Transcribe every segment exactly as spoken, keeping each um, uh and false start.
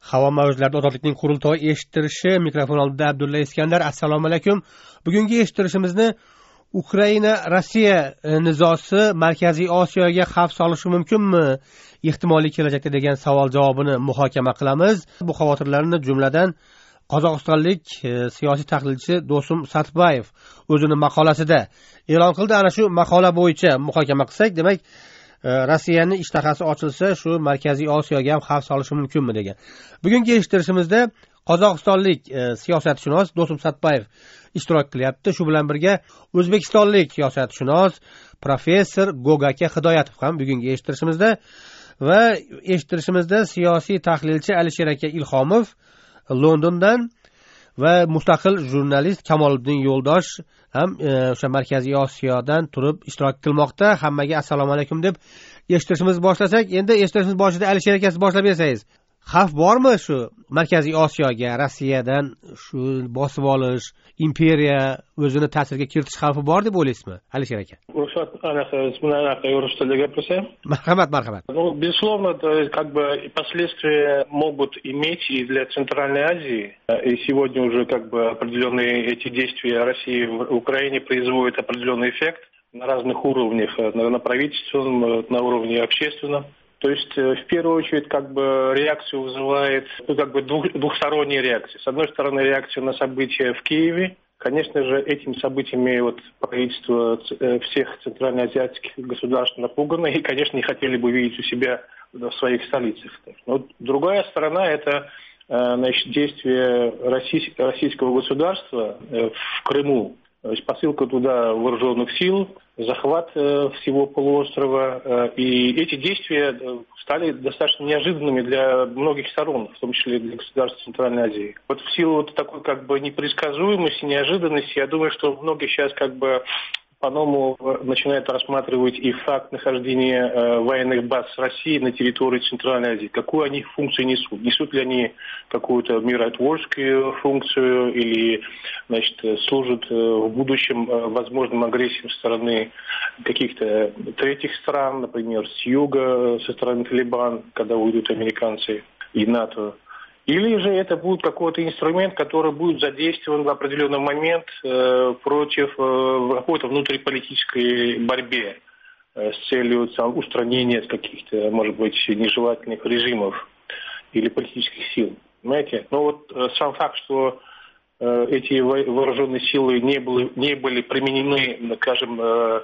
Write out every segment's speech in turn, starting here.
Havo mavjlarida ozodlikning qurultoyi eshittirishi, mikrofon oldida Abdulla Iskandar. Assalomu alaykum. Bugungi eshittirishimizni Ukraina Rossiya nizosi Markaziy Osiyoga xavf solishi mumkinmi? Ehtimoliy kelajakda degan savol javobini muhokama qilamiz. Bu xavotirlarni jumladan Qozog'istonlik siyosiy tahlilchi Do'stum Satbayev o'zini maqolasida e'lon qildi. Ana shu maqola bo'yicha muhokama qilsak, demak, Rossiyaning ishtahasi ochilsa, shu Markaziy Osiyoga ham xavf solishi mumkinmi degan. Bugungi eshittirishimizda Qozog'istonlik siyosatshunos Do'stum Satbayev ishtirok qilyapti. Shu bilan birga O'zbekistonlik siyosatshunos professor Gogaka Hidoyatov ham bugungi eshittirishimizda va eshittirishimizda siyosiy tahlilchi Alisher aka Ilhomov Londondan va mustaqil jurnalist Kamoliddin Yo'ldosh ham o'sha Markaziy Osiyodan turib ishtirok qilmoqda. Hammaga assalomu alaykum deb eshittirishimizni boshlasak, endi eshittirishimiz boshida Alisher aka siz boshlab bersangiz. Xavf bormi shu Markaziy Osiyoga Rossiyadan shu bosib olish, imperiya o'zini ta'sirga kiritish xavfi bor deb o'ylaysizmi, Alisher aka? Ruxsat, anaqa, anaqa yo'rishtirib gapirsa. Marhamat, marhamat. Ну, безусловно, как бы последствия могут иметь и для Центральной Азии. И сегодня уже как бы определенные эти действия России в Украине производят определенный эффект на разных уровнях, на правительственном, на уровне общественном. То есть, в первую очередь, как бы реакцию вызывает, ну, как бы двух, двухсторонняя реакция. С одной стороны, реакция на события в Киеве. Конечно же, этими событиями вот правительство всех центральноазиатских государств напугано и, конечно, не хотели бы видеть у себя в своих столицах. Но другая сторона – это, значит, действия российского государства в Крыму. То есть посылка туда вооруженных сил, захват всего полуострова. И эти действия стали достаточно неожиданными для многих сторон, в том числе для государств Центральной Азии. Вот в силу вот такой как бы непредсказуемости, неожиданности, я думаю, что многие сейчас как бы по-новому начинают рассматривать и факт нахождения э, военных баз России на территории Центральной Азии. Какую они функцию несут? Несут ли они какую-то миротворческую функцию или, значит, служат э, в будущем э, возможным агрессией со стороны каких-то третьих стран, например, с юга, со стороны Талибан, когда уйдут американцы и НАТО? Или же это будет какой-то инструмент, который будет задействован в определенный момент э, против э, какой-то внутриполитической борьбе э, с целью там, устранения каких-то, может быть, нежелательных режимов или политических сил. Понимаете? Но вот э, сам факт, что э, эти вооруженные силы не были, не были применены, скажем, э,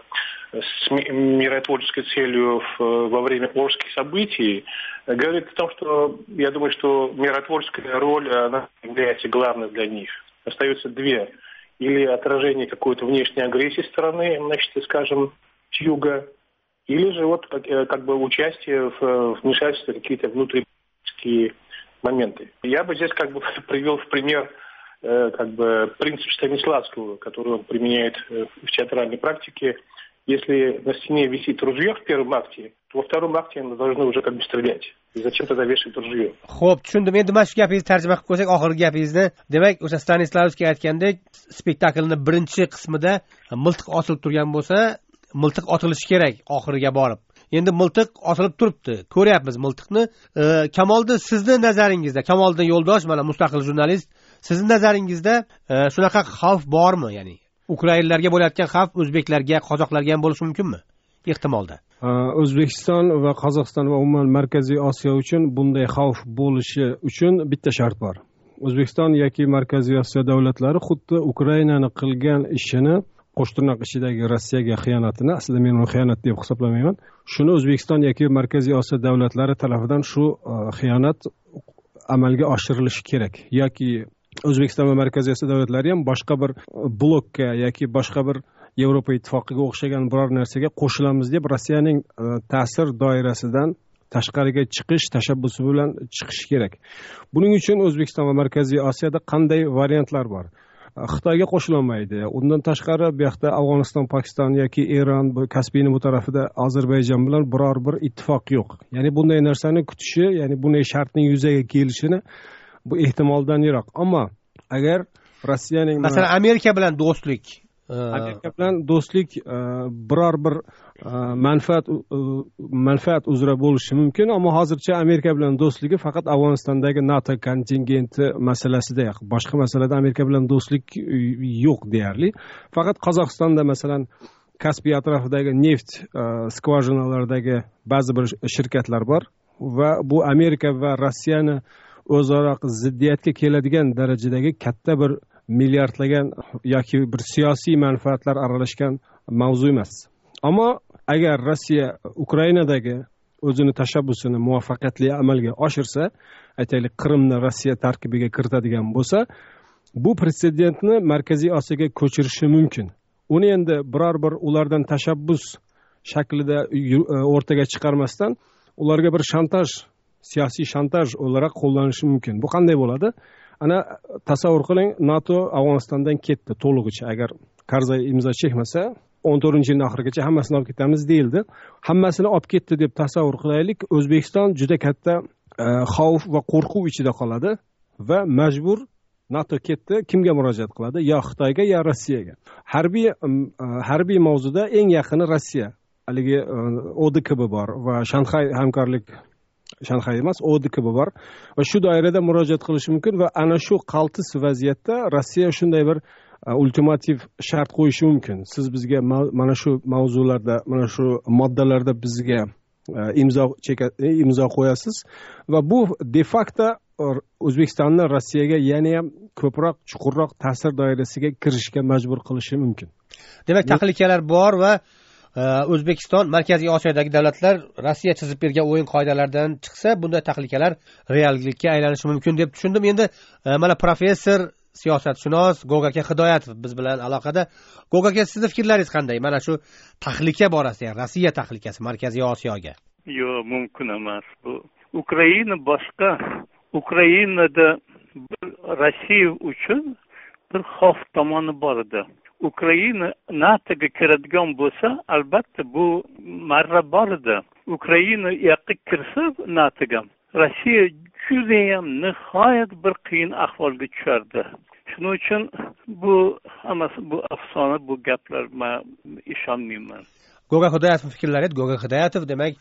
с миротворческой целью в, во время Орских событий, говорит о том, что я думаю, что миротворческая роль она является главной для них. Остаются две. Или отражение какой-то внешней агрессии стороны, значит, скажем, с юга, или же вот как, как бы участие в вмешательстве в какие-то внутриполитические моменты. Я бы здесь как бы привел в пример как бы принцип Станиславского, который он применяет в театральной практике. Если на стене висит ружье в первом акте, то во втором акте оно должно уже как бы стрелять. И зачем тогда вешать ружье? Xo'p, tushundim. Endi mana shu gapingizni tarjima qilib qo'ysak, oxirgi gapingizni, demak, o'sha Stanislavskiy aytgandek, spektaklning birinchi qismida miltiq osilib turgan bo'lsa, miltiq otilishi kerak oxiriga borib. Endi miltiq osilib turibdi. Ko'ryapmiz miltiqni. Kamoliddin, sizni nazaringizda, Kamoliddin Yo'ldosh, mana mustaqil jurnalist, sizning nazaringizda shunaqa xavf bormi, ya'ni? Ukrainalarga bo'layotgan xavf o'zbeklarga, qozoqlarga ham bo'lishi mumkinmi? Ehtimolda. O'zbekiston va Qozog'iston va umuman Markaziy Osiyo uchun bunday xavf bo'lishi uchun bitta shart bor. O'zbekiston yoki Markaziy Osiyo davlatlari xuddi Ukrainani qilgan ishini, qo'shtirnoq ichidagi Rossiyaga xiyonatini, aslida men uni xiyonat deb hisoblamayman. Shuni O'zbekiston yoki Markaziy Osiyo davlatlari tomonidan shu xiyonat amalga oshirilishi kerak. Yoki O'zbekiston va Markaziy Osiyo davlatlari ham boshqa bir blokka yoki boshqa bir Yevropa ittifoqiga o'xshagan biror narsaga qo'shilamiz deb Rossiyaning ta'sir doirasidan tashqariga chiqish tashabbusi bilan chiqish kerak. Buning uchun O'zbekiston va Markaziy Osiyoda qanday variantlar bor? Xitoyga qo'shilolmaydi. Undan tashqari bu yoqda Afg'oniston, Pokiston yoki Eron, bu Kaspiyning bu tarafida Ozarbayjon bilan biror bir ittifoq yo'q. Ya'ni bunday narsani kutishi, ya'ni bunday shartning yuzaga kelishini bu ehtimoldan yiroq. Ammo agar Rossiyaning masalan Amerika bilan do'stlik amerika bilan do'stlik biror bir manfaat manfaat uzra bo'lishi mumkin, ammo hozircha amerika bilan do'stligi faqat afg'onistondagi nato kontingenti masalasida, boshqa masalada amerika bilan do'stlik yo'q deyarli. Faqat Qozog'istonda masalan Kaspiy atrofidagi neft skvajinalaridagi ba'zi bir shirkatlar bor va bu Amerika va Rossiyani o'zaro ziddiyatga keladigan darajadagi katta bir milliardlagan yoki bir siyosiy manfaatlar aralashgan mavzu emas. Ammo agar Rossiya Ukrainadagi o'zini tashabbusini muvaffaqiyatli amalga oshirsa, aytaylik Qrimni Rossiya tarkibiga kiritadigan bo'lsa, bu pretsedentni Markaziy Osiyoga ko'chirishi mumkin. Uni endi biror bir ulardan tashabbus shaklida o'rtaga chiqarmasdan ularga bir shantaj, siyosiy shantaj o'larak qo'llanishi mumkin. Bu qanday bo'ladi? Ana tasavvur qiling, NATO Afg'onistondan ketdi to'lig'icha. Agar Karzay imzo chekmasa, o'n to'rtinchi yilning oxirigacha hammasini olib ketamiz deyildi. Hammasini olib ketdi deb tasavvur qilaylik. O'zbekiston juda katta xavf va qo'rquv ichida qoladi va majbur NATO ketdi, kimga murojaat qiladi? Yo Xitoyga, yo Rossiyaga. Harbiy harbiy mavzuda eng yaqini Rossiya. Haligi O D K B bor va Shanxay hamkorlik Shanxay emas, O D K B bor va shu doirada murojaat qilishi mumkin va ana shu qaltis vaziyatda Rossiya shunday bir ultimativ shart qo'yishi mumkin. Siz bizga mana shu mavzularda, mana shu moddalarda bizga imzo imzo qo'yasiz va bu de facto O'zbekistonni Rossiyaga yana ham ko'proq, chuqurroq ta'sir doirasiga kirishga majbur qilishi mumkin. Demak, tahlikalar bor va O'zbekiston Markaziy Osiyodagi davlatlar Rossiya chizib bergan o'yin qoidalaridan chiqsa, bunday tahlikalar reallikka aylanishi mumkin deb tushundim. Endi mana professor, siyosatshunos Gogaka Hidoyatov biz bilan aloqada. Gogaka, sizning fikrlaringiz qanday? Mana shu tahlika borasida, Rossiya tahlikasi Markaziy Osiyoga. Yo'q, mumkin emas bu. Ukraina boshqa. Ukrainada Rossiya uchun bir xavf tomoni bor edi. Ukraina NATOga kiradigan bo'lsa, albatta bu marra bor edi. Ukraina yoqqa kirsa NATOga, Rossiya juda ham nihoyat bir qiyin ahvolga tushardi. Shuning uchun bu hammasi bu afsona, bu gaplar men ishonmayman. Goga Hidoyatov fikrlari, Goga Hidoyatov demak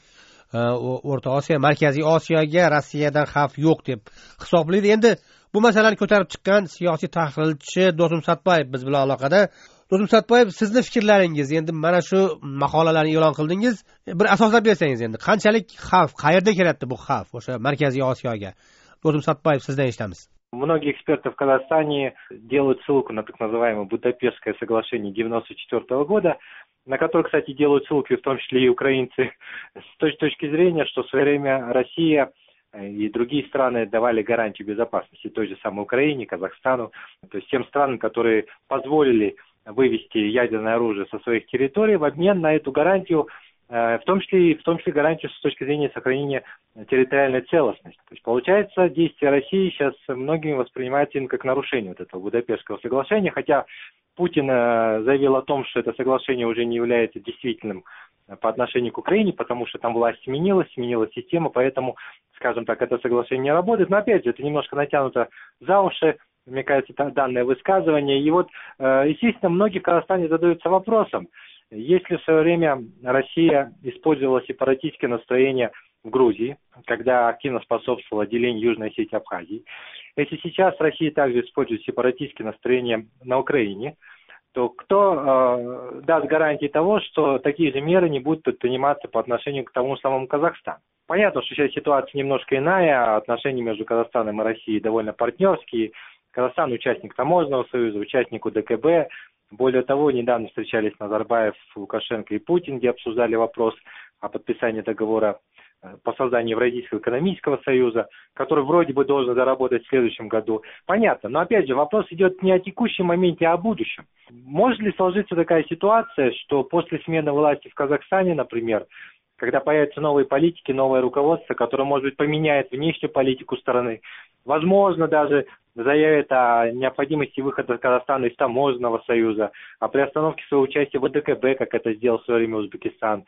O'rta Osiyo, Markaziy Osiyoga Rossiyadan xavf yo'q deb hisoblaydi. Endi bu masalani ko'tarib chiqqan siyosiy tahlilchi Do'stum Satbayev biz bilan aloqada. Do'stum Satbayev, sizning fikrlaringiz, endi mana shu maqolalarni e'lon qildingiz, bir asoslab bersangiz, endi qanchalik xavf, qayerda keladi bu xavf o'sha Markaziy Osiyoga? Do'stum Satbayev, sizdan eshitamiz. Многие эксперты в Казахстане делают ссылку на так называемое Будапештское соглашение девяносто четвёртого года, на которое, кстати, делают ссылки в том числе и украинцы, с той точки зрения, что в свое время Россия и другие страны давали гарантию безопасности той же самой Украине, Казахстану, то есть тем странам, которые позволили вывести ядерное оружие со своих территорий в обмен на эту гарантию, в том числе, в том числе гарантию с точки зрения сохранения территориальной целостности. То есть, получается, действия России сейчас многими воспринимаются именно как нарушение вот этого Будапештского соглашения, хотя Путин заявил о том, что это соглашение уже не является действительным по отношению к Украине, потому что там власть сменилась, сменилась система, поэтому, скажем так, это соглашение не работает. Но опять же, это немножко натянуто за уши, мне кажется, данное высказывание. И вот, естественно, многие в Казахстане задаются вопросом, если в свое время Россия использовала сепаратистские настроения в Грузии, когда активно способствовала делению Южной Осетии и Абхазии, если сейчас Россия также использует сепаратистские настроения на Украине, то кто э, даст гарантии того, что такие же меры не будут предприниматься по отношению к тому самому Казахстану? Понятно, что сейчас ситуация немножко иная, отношения между Казахстаном и Россией довольно партнерские. Казахстан участник Таможенного союза, участник У Дэ Ка Бэ. Более того, недавно встречались Назарбаев, Лукашенко и Путин, где обсуждали вопрос о подписании договора по созданию Евразийского экономического союза, который вроде бы должен заработать в следующем году. Понятно, но опять же вопрос идет не о текущем моменте, а о будущем. Может ли сложиться такая ситуация, что после смены власти в Казахстане, например, когда появятся новые политики, новое руководство, которое, может быть, поменяет внешнюю политику страны, возможно, даже заявит о необходимости выхода Казахстана из Таможенного союза, о приостановке своего участия в У Дэ Ка Бэ, как это сделал в свое время Узбекистан.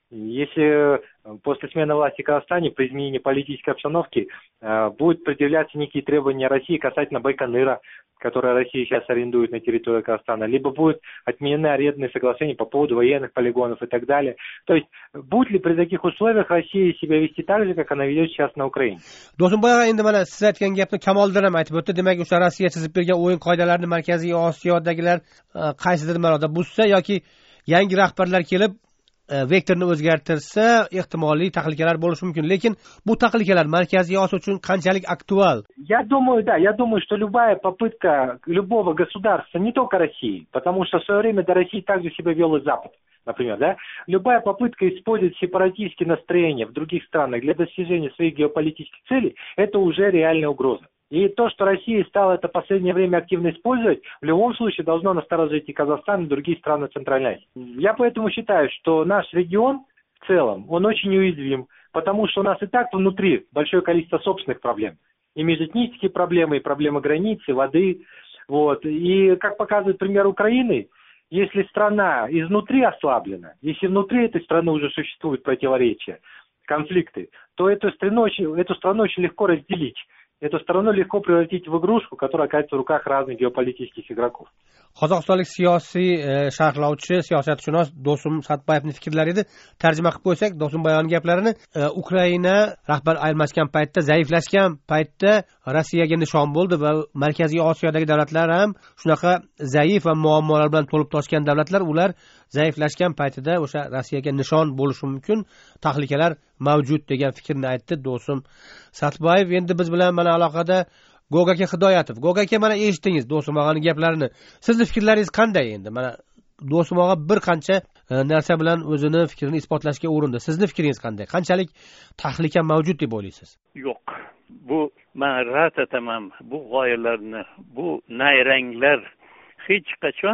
Если после смены власти в Казахстане при изменении политической обстановки э, будут предъявляться некие требования России касательно Байконура, которые Россия сейчас арендует на территории Казахстана, либо будут отменены арендные соглашения по поводу военных полигонов и так далее. То есть, будет ли при таких условиях Россия себя вести так же, как она ведет сейчас на Украине? Do'stumboy endi mana siz aytgan gapni Kamoliddin ham aytib o'tdi. Demak, o'sha Rossiya chizib bergan o'yin qoidalarini Markaziy Osiyodagilar qaysidir ma'noda buzsa yoki yangi rahbarlar kelib vektorni o'zgartirsa, ehtimoliy tahlikalar bo'lishi mumkin. Lekin bu tahlikalar Markaziy Osiyo uchun qanchalik aktual? Я думаю, да, я думаю, что любая попытка любого государства, не только России, потому что в свое время до России также себя вел и Запад, например, да, любая попытка использовать сепаратистские настроения в других странах для достижения своих геополитических целей, это уже реальная угроза. И то, что Россия стала это в последнее время активно использовать, в любом случае должно насторожить и Казахстан, и другие страны Центральной Азии. Я поэтому считаю, что наш регион в целом, он очень уязвим, потому что у нас и так внутри большое количество собственных проблем. И межэтнические проблемы, и проблемы границы, воды. Вот. И, как показывает пример Украины, если страна изнутри ослаблена, если внутри этой страны уже существуют противоречия, конфликты, то эту страну очень, эту страну очень легко разделить. Эту страну легко превратить в игрушку, которая окажется в руках разных геополитических игроков. Qozog'istonlik siyosiy sharhlovchi, siyosatshunos Do'stum Satbayevning fikrlari edi. Tarjima qilib qo'ysak, Do'stum Bayonning gaplarini, Ukraina rahbar almashgan paytda, zaiflashgan paytda Rossiyaga nishon bo'ldi va Markaziy Osiyodagi davlatlar ham shunaqa zaif va muammolar bilan to'lib toshgan davlatlar, ular zaiflashgan paytida o'sha Rossiyaga nishon bo'lishi mumkin, tahlikalar mavjud degan fikrni aytdi Do'stum Satbayev. Endi biz bilan mana aloqada Gogaka Hidoyatov. Gogaka, mana eshitdingiz Do'stum og'aning gaplarini. Sizning fikrlaringiz qanday endi? Mana Do'stum og'a bir qancha narsa bilan o'zini fikrini isbotlashga urindi. Sizning fikringiz qanday? Qanchalik tahlika mavjud deb o'ylaysiz? Yo'q. Bu men rad etaman bu g'oyalarni, bu nayranglar hech qachon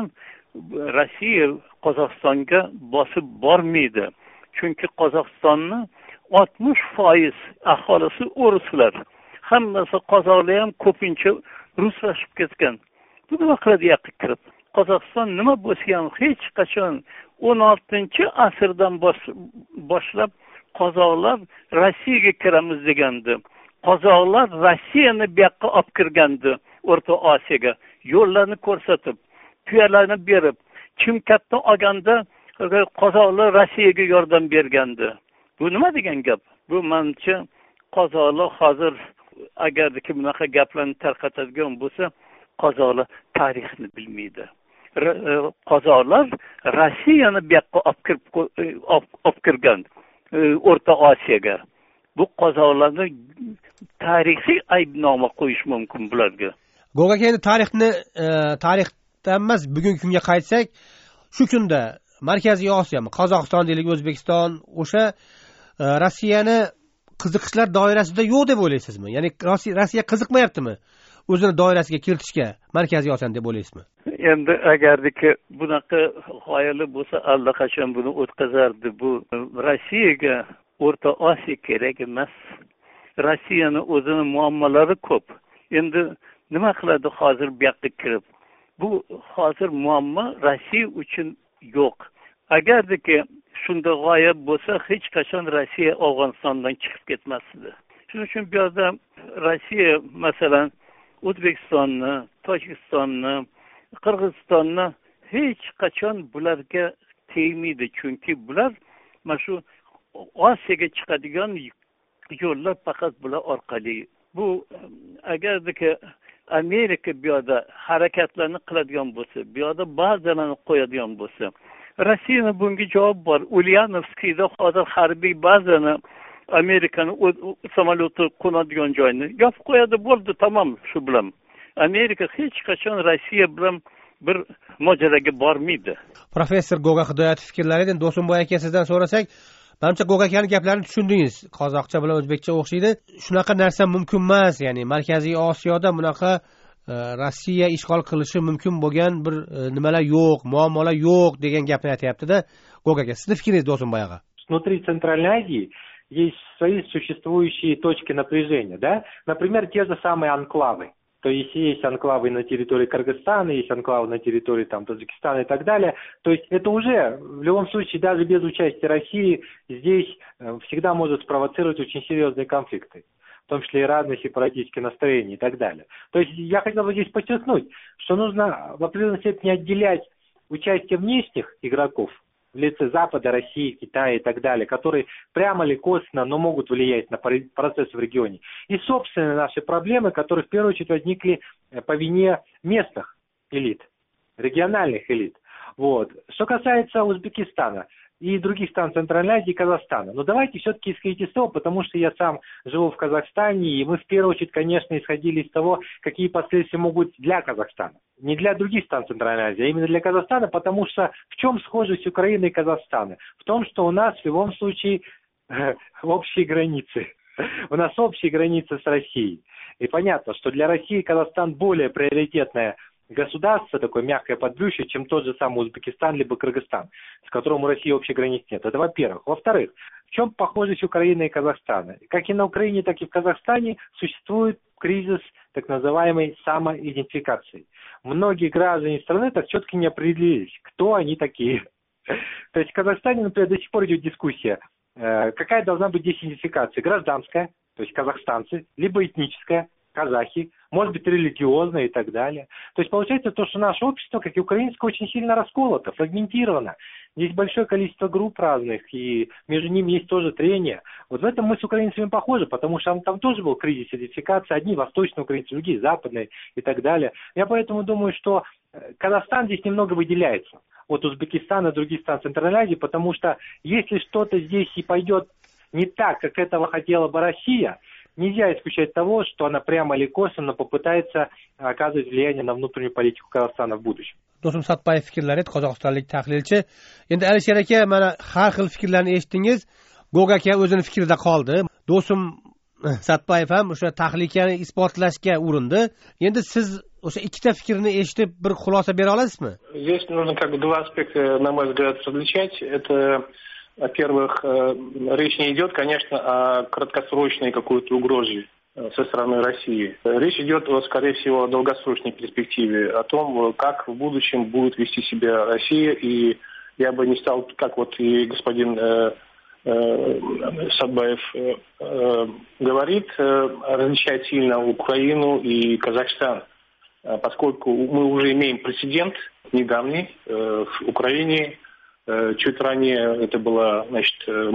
Rossiya Qozog'istonga bosib bormaydi. Chunki Qozog'istonni oltmish foiz aholisi o'rislar. Hammasi qozoqlar ham ko'pincha ruslashib ketgan. Bu nima qiladi yoqqa kirib? Qozog'iston nima bo'lsa ham hech qachon o'n oltinchi asrdan boshlab qozoqlar Rossiyaga kiramiz degandi. Qozoqlar Rossiyani bu yoqqa olib kirgandi, O'rta Osiyoga. Yo'llarni ko'rsatib, tuyalarni berib, Chimkatni olganda qozoqlar Rossiyaga yordam bergandi. Bu nima degan gap? Bu menimcha qozoqlar hozir agarki bunaqa gaplarni tarqatadigan bo'lsa, qozoqlar tarixni bilmaydi. Qozoqlar Rossiyani bu yoqqa olib kirib olib kirgan O'rta Osiyoga. Bu qozoqlarni tarixiy aybnoma qo'yish mumkin bularga. Gogaka, endi tarixni tarixdan emas, bugungi kunga qaytsak, shu kunda Markaziy Osiyo, Qozog'iston deylik, O'zbekiston o'sha Rossiyani qiziqishlar doirasida yo'q deb o'ylaysizmi? Ya'ni Rossiya qiziqmayaptimi o'zini doirasiga kiritishga Markaziy Osiyoni deb o'ylaysizmi? Endi agardiki bunaqa g'oyalar bo'lsa, allaqachon buni o'tkazardi. Bu Rossiyaga O'rta Osiyo kerak emas. Rossiyani o'zini muammolari ko'p. Endi nima qiladi hozir bu yoqqa kirib? Bu hozir muammo Rossiya uchun yo'q. Agardiki shunda g'oyat bo'lsa, hech qachon Rossiya Afg'onistondan chiqib ketmasdi. Shuning uchun bu yerda Rossiya masalan O'zbekistonni, Tojikistonni, Qirg'izistonni hech qachon bularga tegmaydi, chunki bular mana shu Osiyoga chiqadigan yo'llar faqat bular orqali. Bu agardiki Amerika bu yerda harakatlarni qiladigan bo'lsa, bu yerda bazalarni qo'yadigan bo'lsa, Rossiyani bunga javob bor. Ulyanovskiyda hozir harbiy bazani Amerikani samolyoti qo'nadigan joyni yopib qo'yadi, bo'ldi, tamom, shu bilan. Amerika hech qachon Rossiya bilan bir mojaraga bormaydi. Professor Goga Hidoyatov fikrlaridan Do'stumboy aka sizdan so'rasak, menimcha Gogakaning gaplarini tushundingiz. Qozoqcha bilan o'zbekcha o'xshaydi. Shunaqa narsa mumkin emas, ya'ni Markaziy Osiyoda bunaqa Rossiya ishg'ol qilishi mumkin bo'lgan bir nimalar yo'q, muammolar yo'q degan gapni aytayapti-da. Gogaka, sizning fikringiz Do'stumboy aka? Внутри Центральной Азии есть свои существующие точки напряжения, да? Например, те же самые анклавы. То есть есть анклавы на территории Кыргызстана, есть анклавы на территории там, Таджикистана и так далее. То есть это уже, в любом случае, даже без участия России, здесь всегда может спровоцировать очень серьезные конфликты. В том числе и разные сепаратистские настроения и так далее. То есть я хотел бы здесь подчеркнуть, что нужно в определенной степени отделять участие внешних игроков в лице Запада, России, Китая и так далее, которые прямо или косвенно, но могут влиять на процессы в регионе. И собственные наши проблемы, которые в первую очередь возникли по вине местных элит, региональных элит. Вот. Что касается Узбекистана и других стран Центральной Азии и Казахстана. Но давайте все-таки исходить из того, потому что я сам живу в Казахстане, и мы в первую очередь, конечно, исходили из того, какие последствия могут для Казахстана. Не для других стран Центральной Азии, а именно для Казахстана, потому что в чем схожесть Украины и Казахстана? В том, что у нас в любом случае общие границы. У нас общие границы с Россией. И понятно, что для России Казахстан более приоритетная государство, такое мягкое подбрюшье, чем тот же самый Узбекистан либо Кыргызстан, с которым у России общих границ нет. Это во-первых. Во-вторых, в чем похожесть Украины и Казахстана? Как и на Украине, так и в Казахстане существует кризис так называемой самоидентификации. Многие граждане страны так четко не определились, кто они такие. То есть в Казахстане, например, до сих пор идет дискуссия, какая должна быть здесь идентификация. Гражданская, то есть казахстанцы, либо этническая, казахи, может быть, религиозная и так далее. То есть получается то, что наше общество, как и украинское, очень сильно расколото, фрагментировано. Есть большое количество групп разных, и между ними есть тоже трения. Вот в этом мы с украинцами похожи, потому что там тоже был кризис идентификации. Одни восточные украинцы, другие западные и так далее. Я поэтому думаю, что Казахстан здесь немного выделяется от Узбекистана и других стран Центральной Азии, потому что если что-то здесь и пойдет не так, как этого хотела бы Россия, нельзя исключать того, что она прямо или косвенно попытается оказывать влияние на внутреннюю политику Казахстана в будущем. Do'stum Satbayev fikrlari qozog'istonlik tahlilchi. Endi Alisher aka, mana har xil fikrlarni eshitdingiz. Go'g aka o'zini fikrida qoldi. Do'stum Satbayev ham o'sha tahlikani isbotlashga urindi. Endi siz o'sha ikkita fikrni eshitib bir xulosa bera olasizmi? Здесь нужно как бы два аспекта, на мой взгляд, различать. Это, во-первых, речь не идет, конечно, о краткосрочной какой-то угрозе со стороны России. Речь идет, скорее всего, о долгосрочной перспективе, о том, как в будущем будет вести себя Россия. И я бы не стал, как вот и господин э, э, Сатбаев э, говорит, э, различать сильно Украину и Казахстан, поскольку мы уже имеем прецедент недавний э, в Украине. Чуть ранее это была, значит,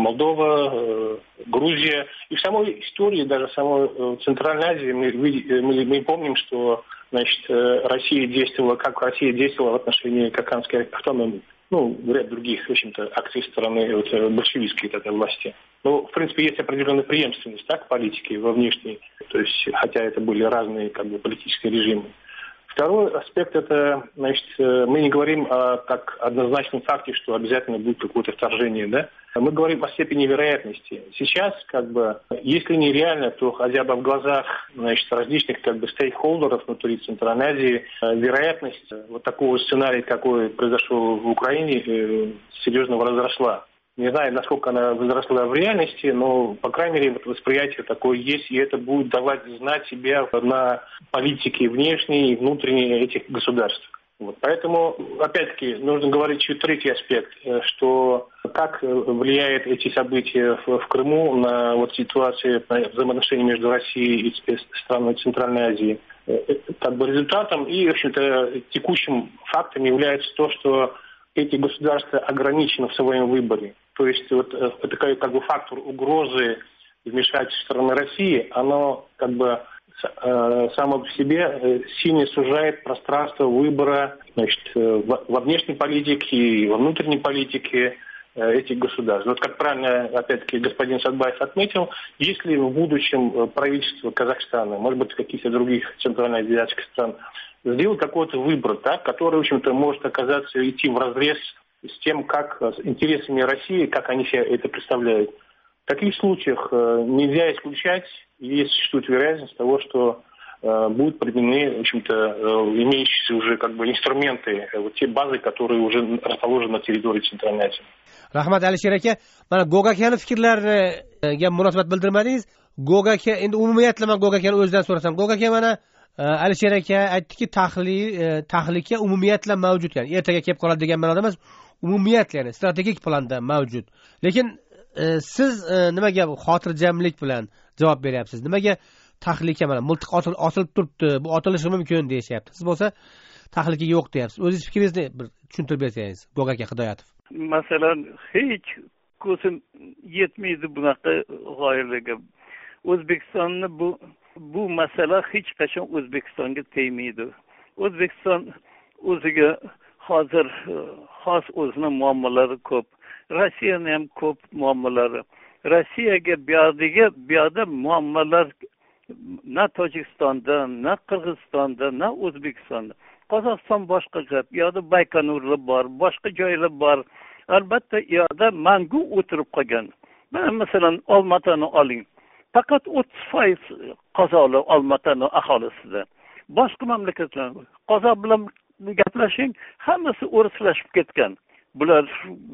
Молдова, Грузия. И в самой истории, даже в самой Центральной Азии, мы, мы, мы помним, что, значит, Россия действовала, как Россия действовала в отношении Коканской автономии. Ну, ряд других, в общем-то, акций стороны вот, большевистской этой власти. Ну, в принципе, есть определенная преемственность, так, политики во внешней. То есть, хотя это были разные, как бы, политические режимы. Второй аспект – это, значит, мы не говорим о так однозначном факте, что обязательно будет какое-то вторжение, да? Мы говорим о степени вероятности. Сейчас, как бы, если не реально, то хотя бы в глазах, значит, различных, как бы, стейкхолдеров внутри Центральной Азии, вероятность вот такого сценария, какой произошел в Украине, серьезно возросла. Не знаю, насколько она возросла в реальности, но, по крайней мере, восприятие такое есть, и это будет давать знать себя на политике внешней и внутренней этих государств. Вот. Поэтому, опять-таки, нужно говорить еще третий аспект, что как влияют эти события в, в Крыму на вот, ситуацию, на взаимоотношения между Россией и странами Центральной Азии. Как бы результатом и, в общем-то, текущим фактом является то, что эти государства ограничены в своем выборе. То есть вот такой, как бы, фактор угрозы вмешательства стороны России, оно как бы э, само по себе сильно сужает пространство выбора, значит, во внешней политике и во внутренней политике э, этих государств. Вот как правильно, опять-таки, господин Сатбаев отметил, если в будущем правительство Казахстана, может быть, каких-то других центральноазиатских стран, сделать какой-то выбор, так, который, в общем-то, может оказаться идти вразрез с тем, как с интересами России, как они себе это представляют. В таких случаях э, нельзя исключать, и существует вероятность того, что э, будут применены, в общем-то, э, имеющиеся уже, как бы, инструменты, э, вот те базы, которые уже расположены на территории Центральной Азии. Rahmat Alisher aka, mana Go'g akani fikrlariga munosabat bildirmadingiz. Go'g aka, endi umumiyatla men Go'g akani o'zidan so'rasam, Go'g aka, mana Alisher aka aytdiki, tahlika umumiyatla mavjud, ya'ni ertaga kelib qoladi degan ma'noda emas, umumiyatla, ya'ni strategik planda mavjud. Lekin siz nimaga xotirjamlik bilan javob beryapsiz? Nimaga tahlika mana miltiq osilib turibdi, bu otilishi mumkin deyishyapti? Siz bo'lsa tahlika yo'q deyapsiz. O'zingiz fikringizni bir tushuntirib bersangiz, Go'ga aka Hidoyatov. Masalan, hech ko'zim yetmaydi bunaqa g'oyalarga. O'zbekistonni bu bu masala hech qachon O'zbekistonga tegmaydi. O'zbekiston o'ziga hozir xos o'zining muammolari ko'p. Rossiyaning ham ko'p muammolari. Rossiyaga bu yerdagi bu yerda muammolar na Tojikistonda, na Qirg'izistonda, na O'zbekistonda. Qozog'iston boshqa gap. Bu yerda Baykonurlar bor, boshqa joylar bor. Albatta, u yerda mangu o'tirib qolgan. Mana masalan Olmatani oling. Faqat o'ttiz foiz qozoqlar Olmatani aholisida. Boshqa mamlakatlar qozoq bilan gaplashing, hammasi o'rislashib ketgan. Bular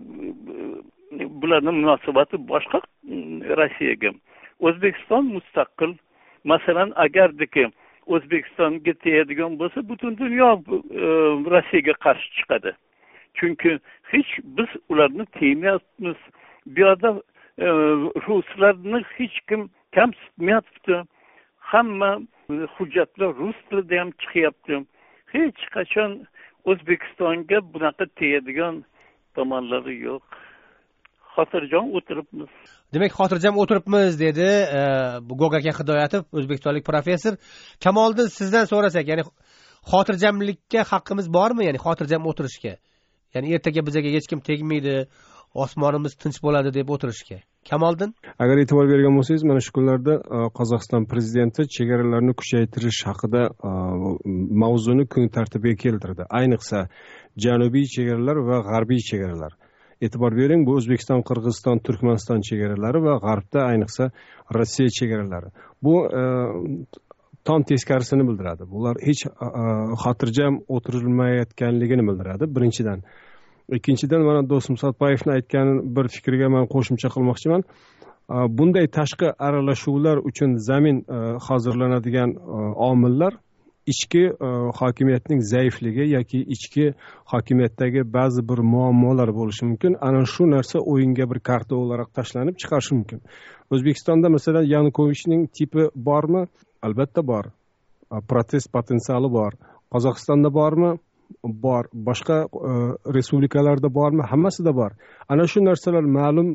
bularning munosabati boshqa Rossiyaga. O'zbekiston mustaqil. Masalan, agardiki O'zbekistonga tegadigan bo'lsa, butun dunyo Rossiyaga qarshi chiqadi. Chunki hech biz ularni tegmayapmiz. Bu yerda ruslarni hech kim kamsitmayapti. Hamma hujjatlar rus tilida ham chiqyapti. Hech qachon O'zbekistonga bunaqa tegadigan tomonlari yo'q. Xotirjam o'tiribmiz. Demak, xotirjam o'tiribmiz dedi Go'ga aka Hidoyatov, o'zbekistonlik professor. Kamoliddin, sizdan so'rasak, ya'ni xotirjamlikka haqqimiz bormi, ya'ni xotirjam o'tirishga? Ya'ni ertaga bizga hech kim tegmaydi, osmonimiz tinch bo'ladi deb o'tirishga. Kamoliddin? Agar e'tibor bergan bo'lsangiz, mana shu kunlarda Qozog'iston prezidenti chegaralarni kuchaytirish haqida mavzuni kun tartibiga keltirdi. Ayniqsa janubiy chegaralar va g'arbiy chegaralar. E'tibor bering, bu O'zbekiston, Qirg'iziston, Turkmaniston chegaralari va g'arbda ayniqsa Rossiya chegaralari. Bu tom teskarisini bildiradi. Bular hech xotirjam o'tirilmayotganligini bildiradi, birinchidan. Ikkinchidan, mana do'stim Satpayevning aytgan bir fikriga men qo'shimcha qilmoqchiman. Bunday tashqi aralashuvlar uchun zamin hozirlanadigan omillar ichki hokimiyatning zaifligi yoki ichki hokimiyatdagi ba'zi bir muammolar bo'lishi mumkin. Ana shu narsa o'yinga bir karta o'laroq tashlanib chiqarishi mumkin. O'zbekistonda masalan Yanukovichning tipi bormi? Albatta bor. Protest potensiali bor. Qozog'istonda bormi? Bor. Boshqa respublikalarda bormi? Hammasida bor. Ana shu narsalar ma'lum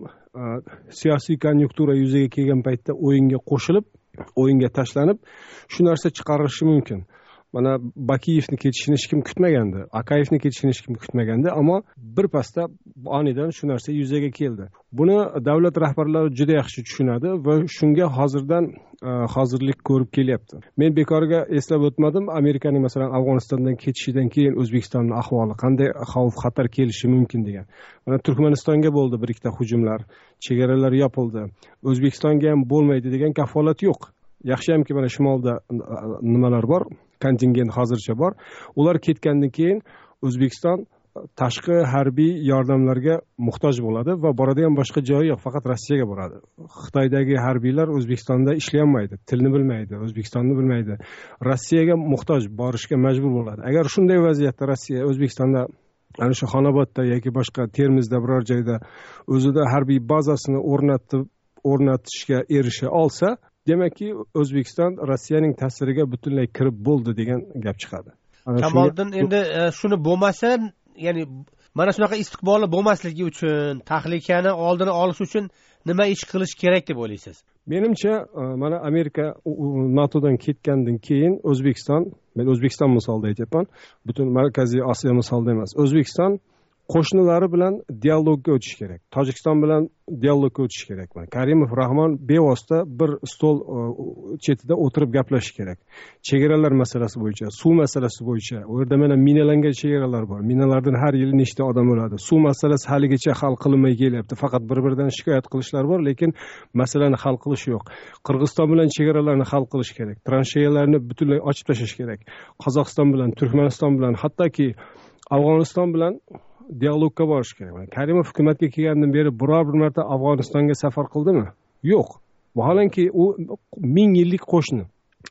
siyosiy konjunktura yuzaga kelgan paytda o'yinga qo'shilib, o'yinga tashlanib, shu narsa chiqarishi mumkin. Mana Bakiyevni ketishini hech kim kutmagandi, Akayevni ketishini hech kim kutmagandi, ammo bir pasda anidan shu narsa yuzaga keldi. Buni davlat rahbarlari juda yaxshi tushunadi va shunga hozirdan hozirlik ko'rib kelyapti. Men bekorga eslab o'tmadim, Amerikaning masalan Afg'onistondan ketishidan keyin O'zbekistonning ahvoli qanday xavf xatar kelishi mumkin degan. Mana Turkmanistonga bo'ldi bir ikkita hujumlar, chegaralar yopildi. O'zbekistonga ham bo'lmaydi degan kafolat yo'q. Yaxshi hamki mana shimolda nimalar bor, kontingent hozircha bor. Ular ketgandan keyin O'zbekiston tashqi harbiy yordamlarga muhtoj bo'ladi va boradigan boshqa joyi yo'q, faqat Rossiyaga boradi. Xitoydagi harbiylar O'zbekistonda ishlayolmaydi, tilni bilmaydi, O'zbekistonni bilmaydi. Rossiyaga muhtoj, borishga majbur bo'ladi. Agar shunday vaziyatda Rossiya O'zbekistonda ana shu Xonobodda yoki boshqa Termizda biror joyda o'zida harbiy bazasini o'rnatib o'rnatishga erisha olsa, demakki O'zbekiston Rossiyaning ta'siriga butunlay kirib bo'ldi degan gap chiqadi. Kamoliddin, endi shuni bo'lmasa, ya'ni mana shunaqa istiqbolli bo'lmasligi uchun, tahlikani oldini olish uchun nima ish qilish kerak deb o'ylaysiz? Menimcha, mana Amerika NATOdan ketgandan keyin O'zbekiston, men O'zbekiston misolida aytyapman, butun Markaziy Osiyo misolida emas. O'zbekiston qo'shnilari bilan dialogga o'tish kerak. Tojikiston bilan dialogga o'tish kerak. Karimov, Rahmon bevosita bir stol chetida o'tirib gaplashish kerak. Chegaralar masalasi bo'yicha, suv masalasi bo'yicha, u yerda mana minalangan chegaralar bor. Minalardan har yili nechta odam o'ladi. Suv masalasi haligacha hal qilinmay kelyapti. Faqat bir-biridan shikoyat qilishlar bor, lekin masalani hal qilish yo'q. Qirg'iziston bilan chegaralarni hal qilish kerak. Transheyalarni butunlay ochib tashlash kerak. Qozog'iston bilan, Turkmaniston bilan, hattoki Afg'oniston bilan dialogga borish kerak. Karimov hukumatga kelgandan beri biror bir marta Afg'onistonga safar qildimi? Yo'q. Vaholanki u ming yillik qo'shni.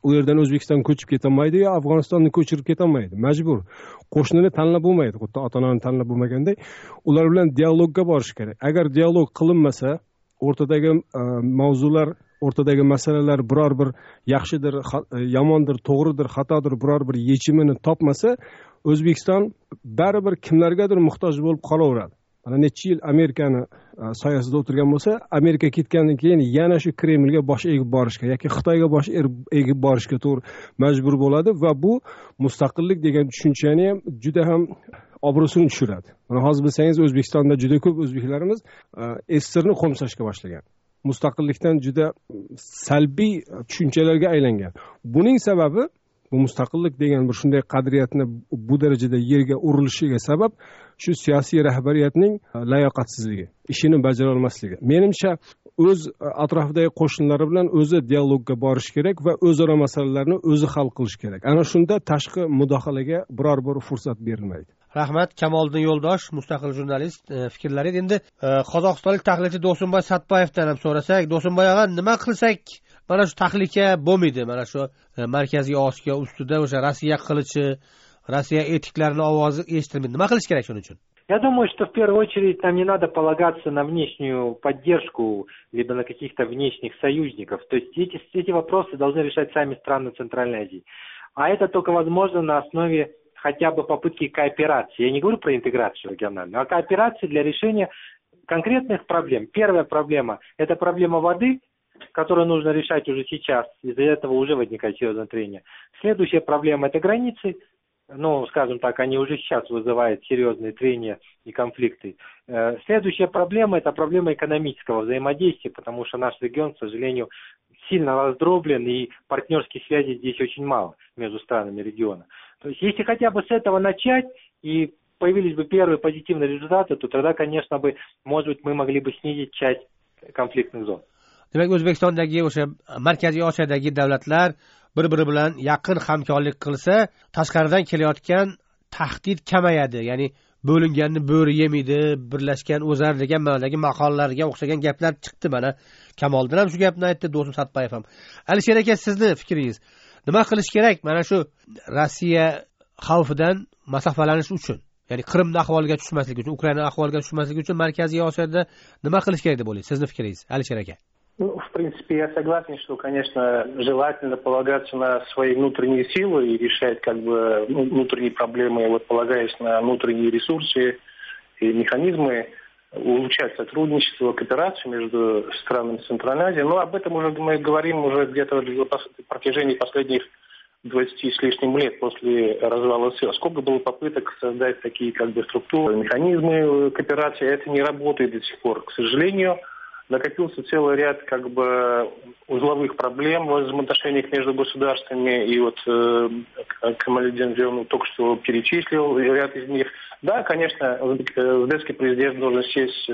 u yerdan O'zbekiston ko'chib ketolmaydi yo Afg'onistonni ko'chirib ketolmaydi, majbur. Qo'shnini tanlab bo'lmaydi, xuddi ota-onani tanlab bo'lmaganday ular bilan dialogga borish kerak. Agar dialog qilinmasa, o'rtadagi mavzular, o'rtadagi masalalar biror bir yaxshidir, yomondir, to'g'ridir, xatodir, biror bir yechimini topmasa, O'zbekiston baribir kimlargadir muhtoj bo'lib qolaveradi. Mana necha yil Amerikani soyasida o'tirgan bo'lsa, Amerika ketgandan keyin yana shu Kremlga bosh egib borishga yoki Xitoyga bosh egib borishga to'g'ri majbur bo'ladi va bu mustaqillik degan tushunchani ham juda ham obro'sini tushiradi. Mana hozir bilsangiz, O'zbekistonda juda ko'p o'zbeklarimiz Esserni qo'msashga boshlagan. Mustaqillikdan juda salbiy tushunchalarga aylangan. Buning sababi bu mustaqillik degan bir shunday qadriyatni bu darajada yerga urilishiga sabab shu siyosiy rahbariyatning layoqatsizligi, ishini bajara olmasligi. Menimcha o'z atrofidagi qo'shnilari bilan o'zi dialogga borish kerak va o'zaro masalalarni o'zi hal qilish kerak. Ana shunda tashqi mudohalaga biror bir fursat berilmaydi. Rahmat. Kamoliddin Yo'ldosh, mustaqil jurnalist, fikrlari. Endi qozog'istonlik tahlilchi Do'stinboy Satbayevdan ham so'rasak, Do'stinboy og'a, nima qilsak mana shu tahlika bo'lmaydi? Mana shu Markaziy Osiyo ustida o'sha Rossiya qilichi, Rossiya etiklarini ovozi eshitilmaydi. Nima qilish kerak shuning uchun? Я думаю, что в первую очередь нам не надо полагаться на внешнюю поддержку, либо на каких-то внешних союзников. То есть эти, эти вопросы должны решать сами страны Центральной Азии. А это только возможно на основе хотя бы попытки кооперации. Я не говорю про интеграцию региональную, а кооперации для решения конкретных проблем. Первая проблема – это проблема воды, которую нужно решать уже сейчас. Из-за этого уже возникает серьезное трение. Следующая проблема – это границы. Ну, скажем так, они уже сейчас вызывают серьезные трения и конфликты. Следующая проблема – это проблема экономического взаимодействия, потому что наш регион, к сожалению, сильно раздроблен, и партнерских связей здесь очень мало между странами региона. То есть, если хотя бы с этого начать, и появились бы первые позитивные результаты, то тогда, конечно, бы, может быть, мы могли бы снизить часть конфликтных зон. Demak, O'zbekistondagi o'sha Markaziy Osiyodagi davlatlar bir-biri bilan yaqin hamkorlik qilsa, tashqaridan kelayotgan tahdid kamayadi. Ya'ni bo'linganni bo'ri yemaydi, birlashgan o'zar degan ma'nodagi maqollarga o'xshagan gaplar chiqdi. Mana Kamoliddin ham shu gapni aytdi, Do'stin Satbayev ham. Alisher aka, sizni fikringiz nima qilish kerak mana shu Rossiya xavfidan masofalanish uchun? Ya'ni Qrimda ahvolga tushmaslik uchun, Ukraina ahvolga tushmaslik uchun Markaziy Osiyoda nima qilish kerak deb o'ylaysiz? Sizni fikringiz, Alisher aka. Ну, в принципе, я согласен, что, конечно, желательно полагаться на свои внутренние силы и решать как бы ну, внутренние проблемы, вот полагаясь на внутренние ресурсы и механизмы, улучшать сотрудничество, кооперацию между странами Центральной Азии. Но об этом уже мы говорим уже где-то в протяжении последних двадцати с лишним лет после развала СССР. Сколько было попыток создать такие как бы структуры, механизмы кооперации, это не работает до сих пор. К сожалению, накопился целый ряд как бы узловых проблем в взаимоотношениях между государствами, и вот э, Камалидин Зелнов только что перечислил ряд из них. Да, конечно, узбекский президент должен сесть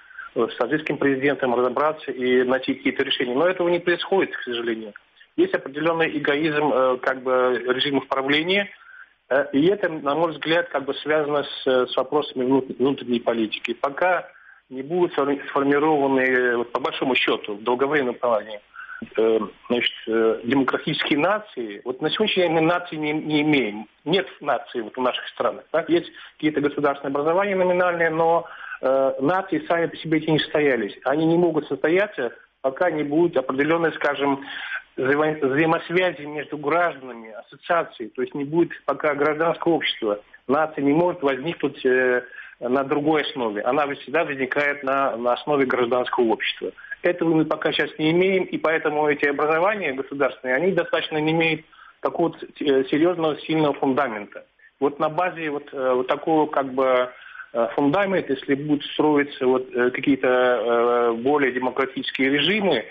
с таджикским президентом, разобраться и найти какие-то решения, но этого не происходит, к сожалению. Есть определенный эгоизм э, как бы режимов правления, э, и это, на мой взгляд, как бы связано с, с вопросами внутренней политики. Пока не будут сформированы, вот, по большому счету, в долговременном плане, э, значит, э, демократические нации. Вот на сегодняшний день мы нации не, не имеем. Нет наций вот в наших странах. Так? Есть какие-то государственные образования номинальные, но э, нации сами по себе эти не состоялись. Они не могут состояться, пока не будет определенной, скажем, взаимо- взаимосвязи между гражданами, ассоциацией. То есть не будет пока гражданского общества. Нация не может возникнуть э, на другой основе. Она всегда возникает на, на основе гражданского общества. Этого мы пока сейчас не имеем, и поэтому эти образования государственные, они достаточно не имеют какого-то серьезного, сильного фундамента. Вот на базе вот, вот такого как бы фундамента, если будут строиться вот какие-то более демократические режимы,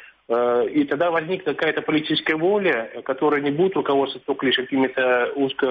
и тогда возникнет какая-то политическая воля, которая не будет руководствоваться только лишь какими-то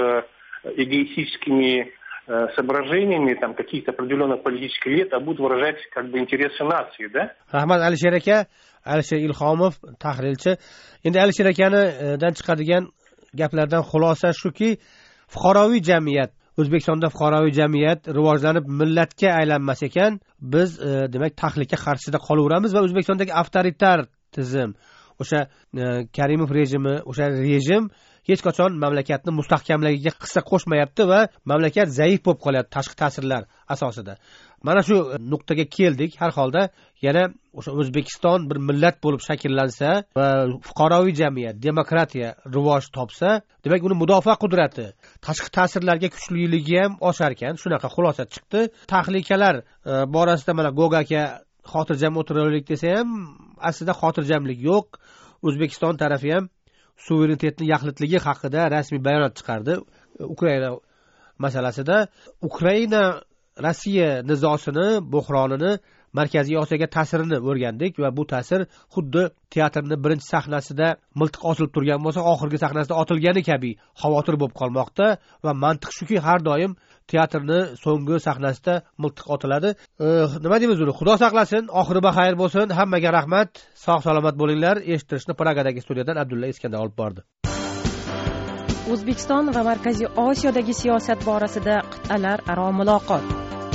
узкоэгоистическими соображениями там каких-то определенных политических лет, а будут выражать как бы интересы нации, да? Rahmat Alisher aka, Alisher Ilhomov, tahrilchi. Endi Alisher akanidan chiqadigan gaplardan xulosa shuki, fuqaroviy jamiyat, O'zbekistonda fuqaroviy jamiyat rivojlanib millatga aylanmas ekan, biz demak tahlika qarshisida qolaveramiz va O'zbekistondagi avtoritar tizim, o'sha Karimov rejimi, o'sha rejim hech qachon mamlakatni mustahkamligiga hissa qo'shmayapti va mamlakat zaif bo'lib qolyapti tashqi ta'sirlar asosida. Mana shu nuqtaga keldik. Har holda yana o'sha O'zbekiston bir millat bo'lib shakllansa va fuqaroviy jamiyat, demokratiya rivoj topsa, demak uni mudofaa qudrati, tashqi ta'sirlarga kuchliligi ham oshar ekan. Shunaqa xulosa chiqdi. Tahlikalar borasida mana Goga aka xotirjam o'tiraylik desa ham, aslida xotirjamlik yo'q. O'zbekiston tarafi ham suverenitetni yaxlitligi haqida rasmiy bayonot chiqardi. Ukraina masalasida Ukraina Rossiya nizosini, bo'hronini, Markaziy Osiyoga ta'sirini o'rgandik va bu ta'sir xuddi teatrning birinchi sahnasida miltiq osilib turgan bo'lsa, oxirgi sahnasida otilgani kabi xavotir bo'lib qolmoqda va mantiq shuki, har doim teatrning so'nggi sahnasida miltiq otiladi. E, nima deymiz uni? Xudo saqlasin, oxiri baxayr bo'lsin. Hammaga rahmat. Sog'-salomat bo'linglar. Eshittirishni Pragadagi studiyadan Abdulla Iskandar olib bordi. O'zbekiston va Markaziy Osiyodagi siyosat borasida qit'alar aro muloqot.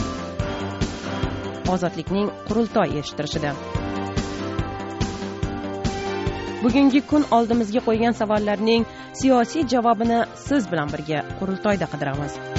Ozodlikning qurultoy eshittirishida. Bugungi kun oldimizga qo'ygan savollarning siyosiy javobini siz bilan birga qurultoyda qidiramiz.